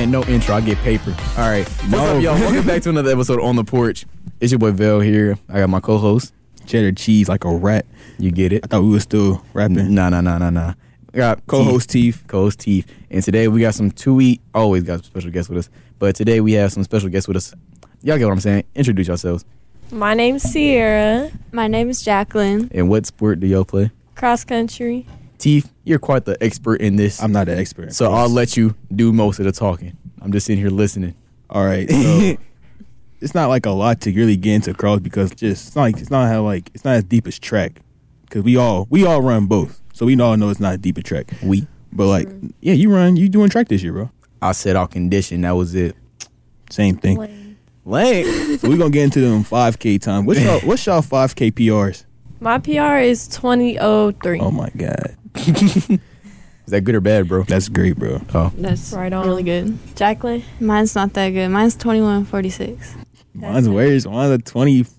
man. No intro. I get paper. All right. What's up, y'all? Welcome back to another episode On the Porch. It's your boy Vel here. I got my co-host. Cheddar cheese like a rat. You get it? I thought we were still rapping. Nah. We got Co-host Teeth. Co-host Teeth. And today we got we always got special guests with us. But today we have some special guests with us. Y'all get what I'm saying? Introduce yourselves. My name's Sierra. My name is Jacqueline. And what sport do y'all play? Cross country. Teeth, you're quite the expert in this. I'm not an expert. So I'll let you do most of the talking. I'm just sitting here listening. All right. So it's not like a lot to really get into cross because it's not as deep as track. Because we all run both. So we all know it's not as deep a track. But you doing track this year, bro. I said I'll condition. That was it. Same thing. Lame. So we're going to get into them 5K time. What's y'all 5K PRs? My PR is 20:03. Oh, my God. Is that good or bad, bro? That's great, bro. Oh. That's Right on. really good. Jacqueline? Mine's not that good. Mine's 21:46. Mine's worse. Mine's a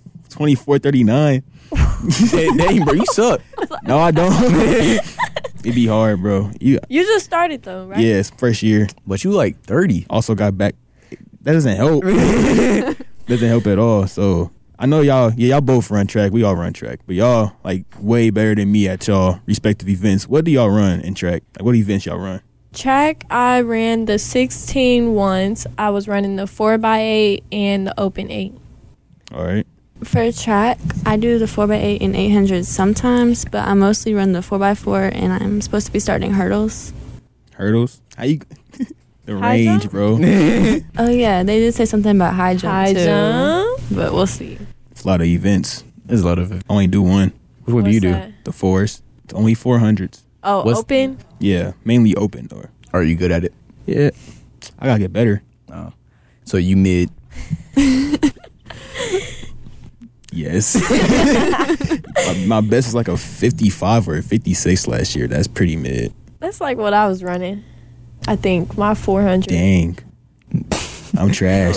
24:39. Hey, dang, bro, you suck. No, I don't. It be hard, bro. You just started, though, right? Yeah, it's first year. But you like 30. Also got back. That doesn't help. Doesn't help at all. So I know y'all both run track. We all run track. But y'all like way better than me at y'all respective events. What do y'all run in track? Like what events y'all run? Track, I ran the 16 once. I was running the 4x8 and the open 8. All right. For track, I do the 4x8 and 800 sometimes, but I mostly run the 4x4, and I'm supposed to be starting hurdles. Hurdles? How you... The High range, jump? bro. Oh, yeah, they did say something about high jump, High too. jump? But we'll see. It's a lot of events. There's a lot of it. I only do one. Which one do you do? What's that? The fours. It's only 400s. Oh, What's- open? Yeah, mainly open door. Are you good at it? Yeah. I gotta get better. Oh. So you mid. Yes. my best is like a 55 or a 56 last year. That's pretty mid. That's like what I was running. I think my 400. Dang. I'm trash.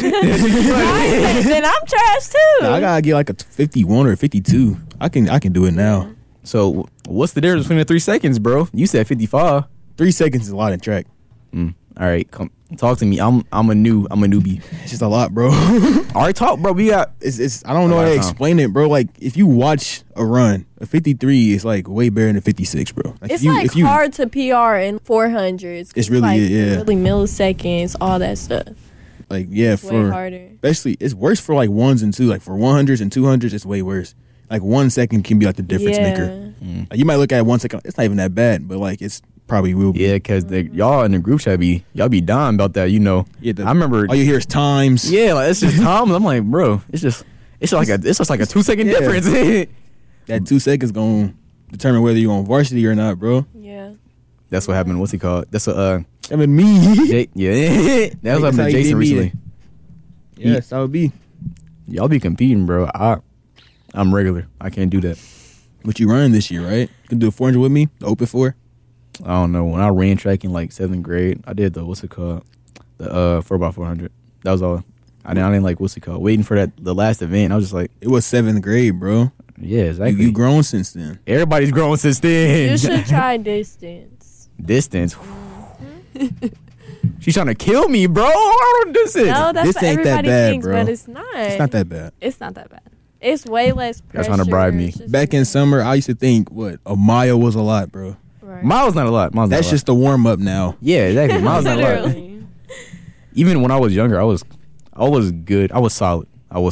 Then I'm trash, too. I gotta get like a 51 or 52. I can do it now. So what's the difference between the 3 seconds, bro? You said 55. 3 seconds is a lot in track. All right, come talk to me. I'm a newbie. It's just a lot, bro. All right, talk, bro. We got It's I don't know how to explain it, bro. Like if you watch a run, a 53 is like way better than 56, bro. Like, It's if you, hard to PR in 400s. It's really, like, yeah. really milliseconds, all that stuff. like yeah, Way for harder. especially it's worse for like ones and two. Like for 100s and 200s, it's way worse. Like 1 second can be like the difference maker. Like, you might look at 1 second, it's not even that bad, but like it's probably will be. yeah, cause y'all in the group chat y'all be dying about that, you know. Yeah, I remember. all you hear is times. Yeah, like it's just times. I'm like, bro, it's just like a 2 second Yeah. difference. That 2 seconds gonna determine whether you're on varsity or not, bro. Yeah. That's what happened. What's he called? That's I mean me. yeah. That was That's happened how to you Jason did me. recently. Yes, that would be. Y'all be competing, bro. I'm regular. I can't do that. What you running this year, right? You can do a 400 with me, the open 4. I don't know. When I ran track in like 7th grade, I did the what's it called? The 4x400. That was all. I didn't like what's it called? Waiting for the last event. I was just like, It was 7th grade, bro. yeah, exactly. You grown since then. Everybody's grown since then. You should try distance. Distance. She's trying to kill me, bro. I don't do distance. No, that's This what ain't that everybody bad, thinks, bro. but it's not. It's not that bad. It's not that bad. It's way less pressure. Y'all trying to bribe me. It's just- Back in summer, I used to think, a mile was a lot, bro. Right. Miles not a lot. That's just the warm up now. yeah, exactly. Miles not a lot. Literally. Even when I was younger, I was good. I was solid.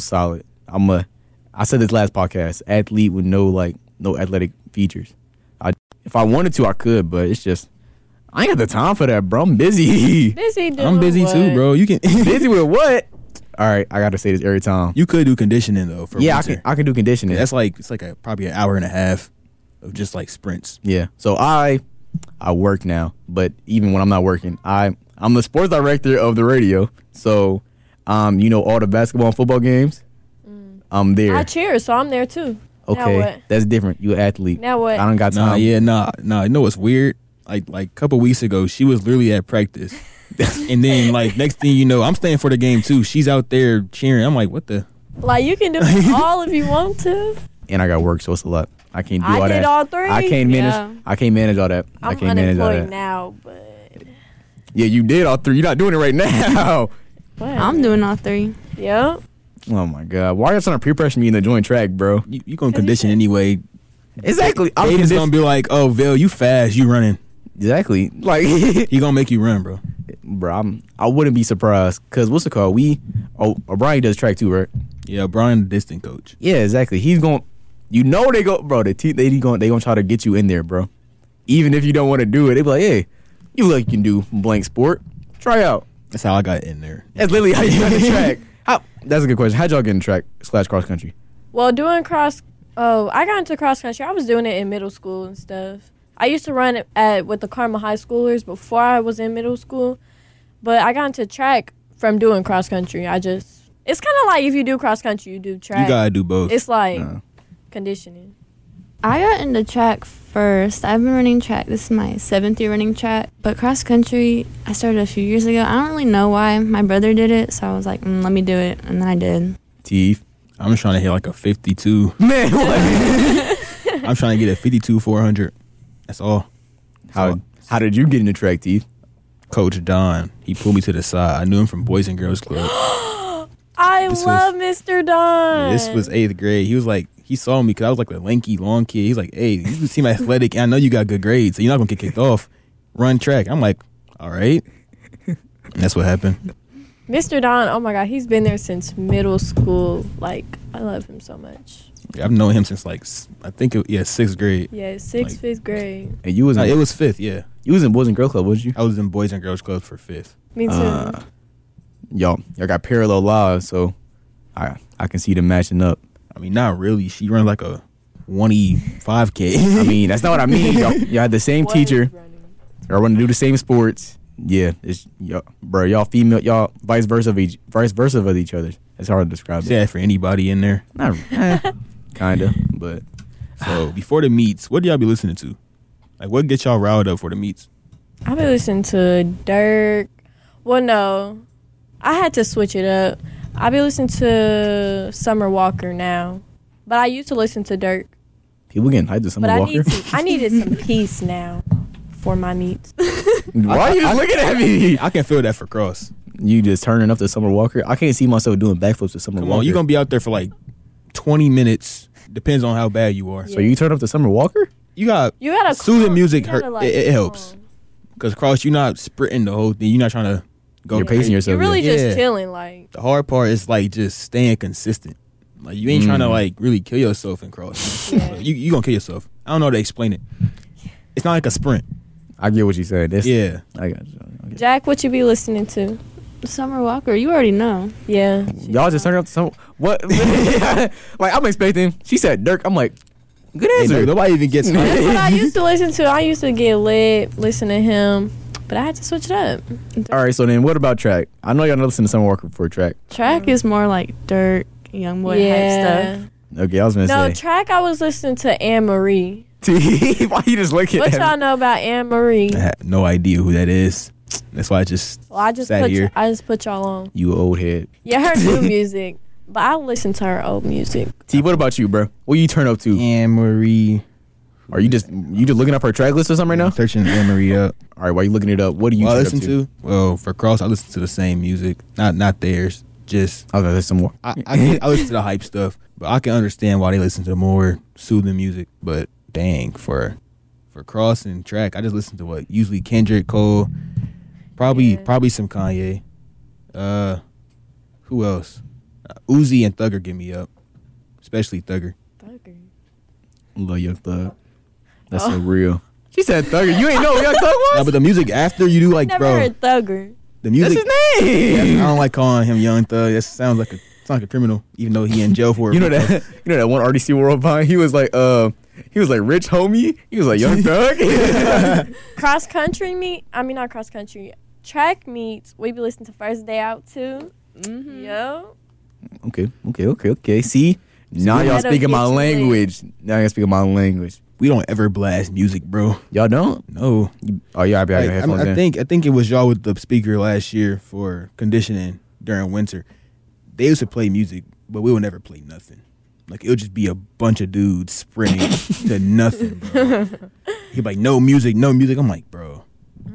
I said this last podcast, athlete with no athletic features. If I wanted to, I could, but it's just I ain't got the time for that, bro. I'm busy. Busy doing I'm busy what? too, bro. You can Busy with what? All right, I gotta say this every time. You could do conditioning though for Yeah, winter. I can do conditioning. That's like it's like probably an hour and a half of just like sprints. Yeah. So I work now, but even when I'm not working, I'm the sports director of the radio. So all the basketball and football games, I'm there. I cheer, so I'm there too. Now Okay, what? that's different. You an athlete. Now what? I don't got time. Nah. You know what's weird? Like a couple weeks ago, she was literally at practice, and then like next thing you know, I'm staying for the game too. She's out there cheering. I'm like, what the? Like, you can do it all if you want to. And I got work, so it's a lot. I can't do I all did that. all three. I can't manage. Yeah. I can't manage all that. I I'm can't manage all unemployed that. now, but Yeah, you did all 3. You're not doing it right now. I'm doing all 3. Yep. Oh my God! Why are you trying to peer pressure me into join track, bro? You gonna condition anyway. Exactly. They just gonna be like, "Oh, Vil, you fast, you running." Exactly. Like He gonna make you run, bro. bro, I wouldn't be surprised because what's it called? O'Brien does track too, right? Yeah, Brian, the distant coach. Yeah, exactly. He's going. You know they go, bro. They gonna try to get you in there, bro. Even if you don't want to do it, they be like, "Hey, you look like you can do blank sport. Try out." That's how I got in there. That's literally how you got in the track. That's a good question. How'd y'all get in track / cross country? Well, doing I got into cross country. I was doing it in middle school and stuff. I used to run it with the Carmel High Schoolers before I was in middle school. But I got into track from doing cross country. It's kind of like if you do cross country, you do track. You gotta do both. It's like conditioning. I got into track first. I've been running track. This is my 7th year running track. But cross country, I started a few years ago. I don't really know why. My brother did it, so I was like, let me do it. And then I did. Teeth. I'm just trying to hit like a 52. Man, what? I'm trying to get a 52 400. That's all. How did you get into track, Teeth? Coach Don, he pulled me to the side. I knew him from Boys and Girls Club. I love Mr. Don. This was 8th grade. He was like, he saw me because I was like a lanky, long kid. He's like, "Hey, you seem athletic, and I know you got good grades, so you're not gonna get kicked off. Run track." I'm like, "All right." And that's what happened. Mr. Don, oh my God, he's been there since middle school. Like, I love him so much. Yeah, I've known him since like I think 6th grade. Yeah, 6th, 5th grade. And you was it was 5th. Yeah, you was in Boys and Girls Club, was you? I was in Boys and Girls Club for 5th. Me too. Y'all got parallel lives, so I can see them matching up. I mean, not really. She runs like a 1E5K. I mean, that's not what I mean. Y'all had the same teacher. Y'all want to do the same sports. Yeah, it's y'all female, y'all vice versa of each other. It's hard to describe. Yeah, for anybody in there. Not kinda, but so before the meets, what do y'all be listening to? Like, what gets y'all riled up for the meets? I've been listening to Dirk. Well, no, I had to switch it up. I be listening to Summer Walker now, but I used to listen to Dirk. People getting hyped to Summer Walker. I needed some peace now for my meets. Why are you looking at me? I can feel that for cross. You just turning up to Summer Walker. I can't see myself doing backflips to Summer Walker. Come on, you're gonna be out there for like 20 minutes. Depends on how bad you are. Yeah. So you turn up to Summer Walker? You gotta soothing music. It helps because cross, you're not sprinting the whole thing. You're not trying to go. You're pacing yourself. You're really just chilling. Like, the hard part is like just staying consistent. Like, you ain't trying to like really kill yourself in cross. Yeah. You gonna kill yourself. I don't know how to explain it. It's not like a sprint. I get what you said. Yeah. I got you. Jack, what you be listening to? Summer Walker, you already know. Yeah. Y'all just turn up to some what? Like, I'm expecting. She said Dirk. I'm like, good answer. Hey, nobody even gets. That's what I used to listen to. I used to get lit, listen to him, but I had to switch it up. All right. So then, what about track? I know y'all don't listen to Summer Walker for track. Track is more like Dirk, young boy hype stuff. Okay, I was gonna say. No, track. I was listening to Anne Marie. Why you just looking What at y'all me? know about Anne Marie? I had no idea who that is. That's why I just sat here. I just put y'all on. You old head. Yeah, her new music, but I listen to her old music. T, what about you, bro? What you turn up to? Anne Marie. Are you just looking up her track list or something right now? Searching Anne Marie up. All right, while you looking it up, what do you What I turn listen up to? Well, for cross, I listen to the same music. Not theirs. Just I was gonna listen more. I listen to the hype stuff, but I can understand why they listen to more soothing music. But dang, for cross and track, I just listen to what usually Kendrick, Cole, probably some Kanye. Who else? Uzi and Thugger get me up, especially Thugger. Love Young Thug. That's so real. She said Thugger. You ain't know who Young Thug was? No, but the music after you do like, Never bro, heard Thugger. the music. That's his name. Yeah, I don't like calling him Young Thug. That sounds like a criminal, even though he in jail for it. You know that one RDC World Vine? He was like rich homie. He was like Young Thug. Cross country meet. I mean, not cross country. Track meets. We be listening to First Day Out too. Mm-hmm. Yo. Okay. See, now y'all That'll speaking my get you lit. language. Now y'all speaking my language. We don't ever blast music, bro. Y'all don't? No. Oh yeah, I be out Like, your headphones. I think it was y'all with the speaker last year for conditioning during winter. They used to play music, but we would never play nothing. Like, it would just be a bunch of dudes sprinting to nothing, bro. He'd be like, no music. I'm like, bro,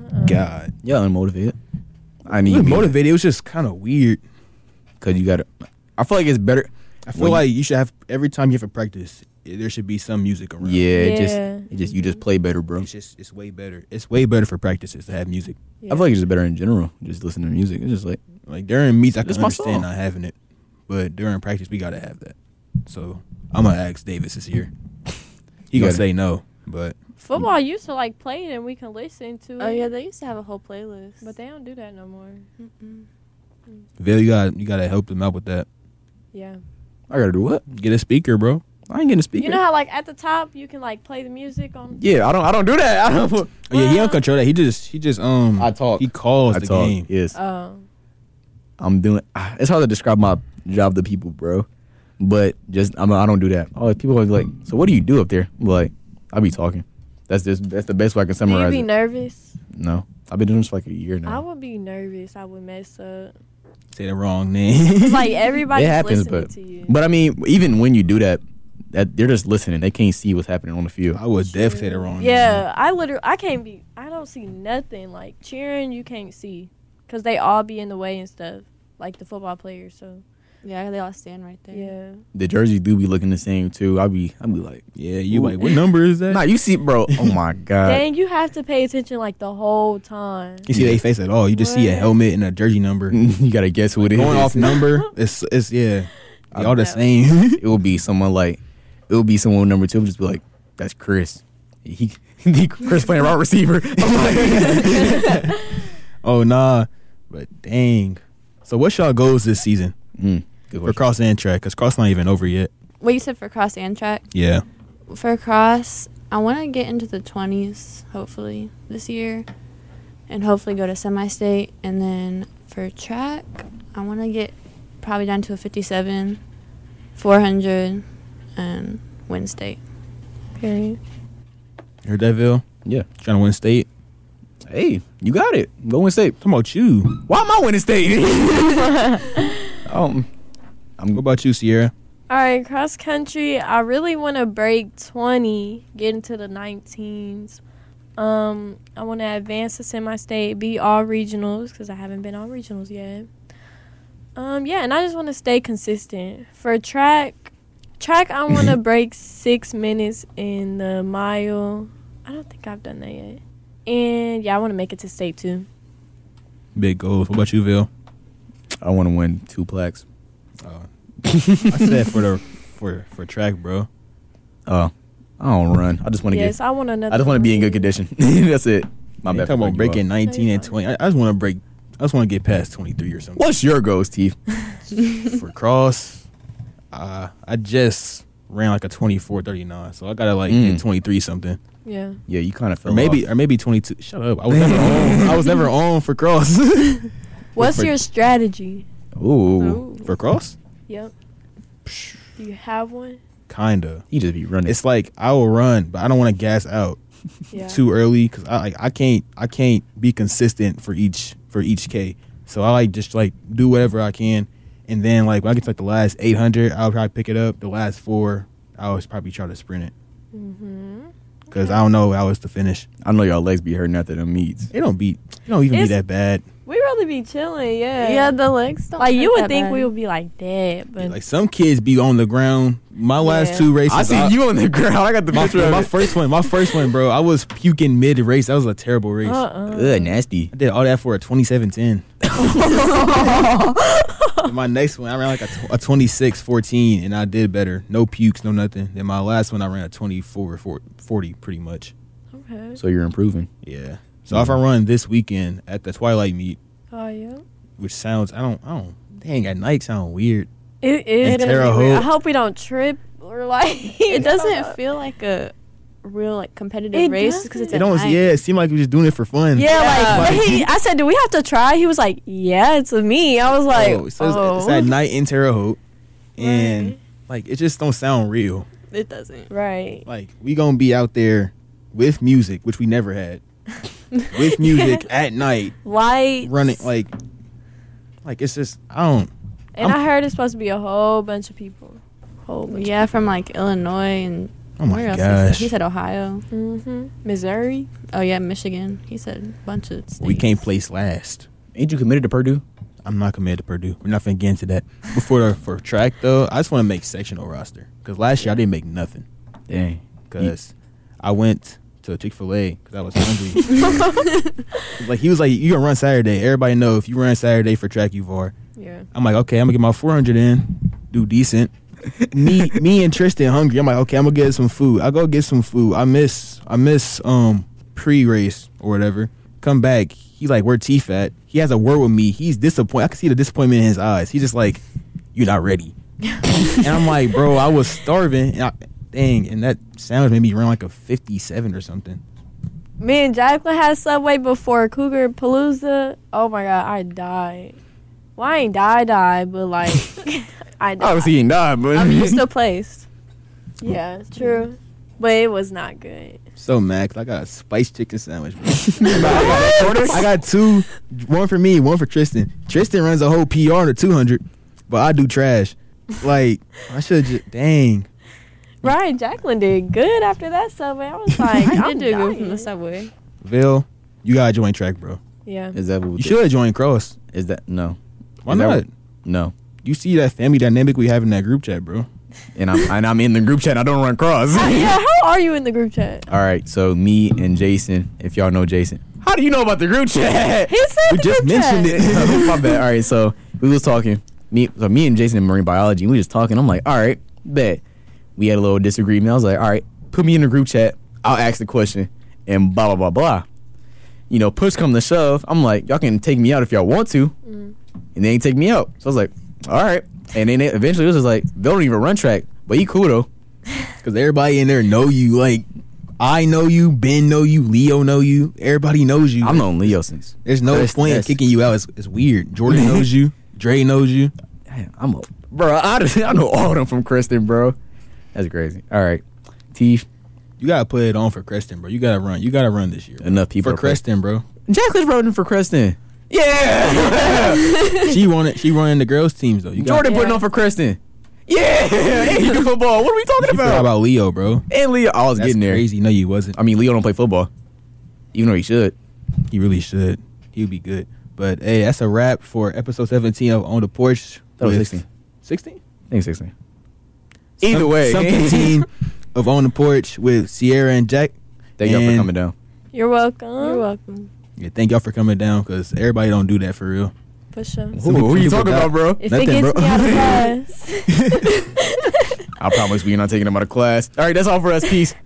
God. Yeah, unmotivated. I It need was to be motivated. It was just kind of weird. because you got to. I feel like it's better. I feel like you should have, every time you have a practice, there should be some music around. Yeah, Yeah. you just play better, bro. It's way better. It's way better for practices to have music. Yeah. I feel like it's just better in general. Just listen to music. It's just like Like during meets, I It's can my understand song. not having it, but during practice, we gotta have that. So I'm gonna ask Davis this year. He You gonna gotta- say no, but Football used to like play it and we can listen to it. Oh yeah, they used to have a whole playlist. But they don't do that no more. Mm-mm. Vil, you gotta help them out with that. Yeah. I gotta do what? Get a speaker, bro. I ain't getting a speaker. You know how like at the top you can like play the music on. Yeah, I don't do that. I don't. Oh, yeah, he don't control that. He just I talk. He calls I the talk. game. Yes, Oh. I'm doing. It's hard to describe my job to people, bro. But I don't do that. Oh, people are like, so what do you do up there? I'm like, I be talking. That's the best way I can Do you summarize be it. nervous? No, I've been doing this for like a year I now. would be nervous. I would mess up. Say the wrong name. It's like everybody's It happens, listening to you. But I mean, even when you do that they're just listening. They can't see what's happening on the field. I would definitely say the wrong name. Yeah, I don't see nothing. Like cheering, you can't see. Because they all be in the way and stuff. Like the football players, so. Yeah, they all stand right there. Yeah. The jerseys do be looking the same too. I'd be like, Yeah, you like, what number is that? nah, you see, bro. Oh my god. Dang, you have to pay attention like the whole time. You see their face at all. You just see a What? helmet and a jersey number. You gotta guess who it is. Going off number, it's yeah. They all the know. same. It will be someone with number 2. Just be like, that's Chris. He Chris playing wide receiver. I'm like, Oh nah. But dang. So what's y'all goals this season good for question. cross and track? Because cross not even over yet. What you said for cross and track? Yeah. For cross, I want to get into the 20s, hopefully, this year. And hopefully go to semi-state. And then for track, I want to get probably down to a 57, 400, and win state. Period. Heard that, Vil? Yeah. Trying to win state. Hey, you got it. Go win state. Talking about you. Why am I winning state? What about you, Sierra? All right, cross country. I really want to break 20, get into the 19s. I want to advance to semi-state, be all regionals because I haven't been all regionals yet. Yeah, and I just want to stay consistent. For track, I want to break 6 minutes in the mile. I don't think I've done that yet. And yeah, I want to make it to state too. Big goals. What about you, Vil? I want to win 2 plaques. I said for track, bro. I don't run. I just want to Yes, I want another. I just want to be in good one. condition. That's it. My You bad. talking for about cutting you breaking off. 19 and 20. I just want to break. I just want to get past 23 or something. What's your goal, Steve? For cross, I just ran like a 24:39, so I gotta like get 23 something, Yeah. Yeah, you kind of fell or maybe 22. Shut up! I was never on. I was never on for cross. What's For- your strategy? off. Ooh. For cross, Yep. Do you have one? kinda. He just be running. It's like I will run, but I don't want to gas out Yeah. too early because I can't be consistent for each K. So I just do whatever I can, and then when I get to the last 800, I'll probably pick it up. The last 4, I always probably try to sprint it because I don't know how it's to finish. I know y'all legs be hurting after them meets. It don't even be It's- that bad. We really be chilling, yeah. Yeah, the legs don't Like you hurt would that think bad. we would be like that, but Like some kids be on the ground. My last Yeah. 2 races, I see you on the ground. I got the picture of my it. first one, bro. I was puking mid race. That was a terrible race. Ugh, nasty. I did all that for a 27:10. My next one, I ran like a 26:14, and I did better. No pukes, no nothing. Then my last one, I ran a 24:40, pretty much. Okay. So you're improving. Yeah. So if I run this weekend at the Twilight meet, Oh yeah. which sounds, I don't. Dang, at night sound weird. It is. And Terre Haute. I hope we don't trip or like. It doesn't feel like a real competitive It race because it's It at don't. night. Yeah, it seemed like we just doing it for fun. Yeah, Like- I said, do we have to try? He was like, yeah, it's a me. I was like, Oh, so it's at night in Terre Haute, and Right. it just don't sound real. It doesn't. Right. Like we gonna be out there with music, which we never had, with music at night, Lights. running like it's just I don't. And I heard it's supposed to be a whole bunch of people. Whole bunch. Yeah, from Illinois and Oh my Where else gosh. he said Ohio. Missouri. Oh yeah, Michigan. He said a bunch of states. We can't place last. Ain't you committed to Purdue? I'm not committed to Purdue. We're not finna get into that. Before for track though, I just want to make sectional roster because last year I didn't make nothing. Dang. Because I went to Chick-fil-A because I was hungry. Like he was like, "You gonna run Saturday? Everybody know if you run Saturday for track, you var." Yeah. I'm like, "Okay, I'm gonna get my 400 in, do decent." me and Tristan hungry. I'm like, "Okay, I'm gonna get some food." I go get some food. I miss pre-race or whatever. Come back. He like, "Where Teeth at?" He has a word with me. He's disappointed. I can see the disappointment in his eyes. He's just like, "You're not ready." And I'm like, "Bro, I was starving." And that sandwich made me run like a 57 or something. Me and Jacqueline had Subway before Cougar Palooza. Oh my god, I died. Well, I ain't die, but like I died. Obviously, he ain't died, but I mean, you still placed. Yeah, true. But it was not good. So Max, I got a spiced chicken sandwich. Bro. I got two, one for me, one for Tristan. Tristan runs a whole PR to 200, but I do trash. Like I should just dang. Ryan Jacqueline did good after that Subway. I was like, I I'm did do good from dying. the Subway. Ville, you gotta join track, bro. Yeah. is that what You should join cross. Is that no? Why Is that not? what- no. You see that family dynamic we have in that group chat, bro. And I'm in the group chat. I don't run cross. Yeah, how are you in the group chat? All right, so me and Jason, if y'all know Jason. How do you know about the group chat? He said We the just group mentioned chat. it. My bad. All right, so we was talking. Me and Jason in marine biology, we was talking. I'm like, all right, bet. We had a little disagreement. I was like, all right, put me in the group chat. I'll ask the question and blah, blah, blah, blah. You know, push come to shove. I'm like, y'all can take me out if y'all want to. And they ain't take me out. So I was like, all right. And then eventually it was just like, they don't even run track. But he cool though. Because everybody in there know you. Like, I know you, Ben know you, Leo know you. Everybody knows you. I've known Leo since. There's no That's- point in that's- kicking you out. It's weird. Jordan knows you. Dre knows you. Damn, I know all of them from Kristen, bro. That's crazy. All right. Teeth. You gotta put it on for Creston, bro. You gotta run. You gotta run this year. Enough people For are playing. Creston, bro. Jacqueline's running for Creston. Yeah. She running the girls teams though. You got Jordan putting on for Creston. Yeah. And you do football. What are we talking You forgot about Leo, bro. And Leo. I was That's getting there. crazy. No, you wasn't. I mean, Leo don't play football. Even though he should. He really should. He would be good. But hey, that's a wrap for episode 17 of On the Porch. That was with- 16. 16? I think 16. Either way. Something team of On the Porch with Sierra and Jack. Thank y'all for And- coming down. You're welcome. You're welcome. Yeah, thank y'all for coming down because everybody don't do that for real. For sure. Who are you talking about, bro? If Nothing, it gets bro. me out of class. I promise we're not taking him out of class. All right, that's all for us. Peace.